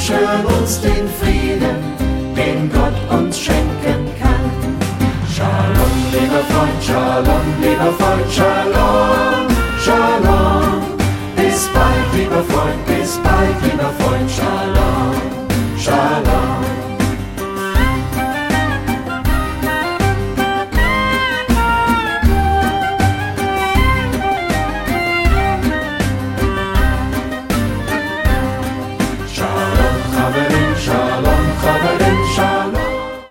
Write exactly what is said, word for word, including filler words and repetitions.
wünschen uns den Frieden, den Gott uns schenken kann. Shalom, lieber Freund, Shalom, lieber Freund, Shalom, Shalom. Bis bald, lieber Freund, bis bald, lieber Freund, Shalom.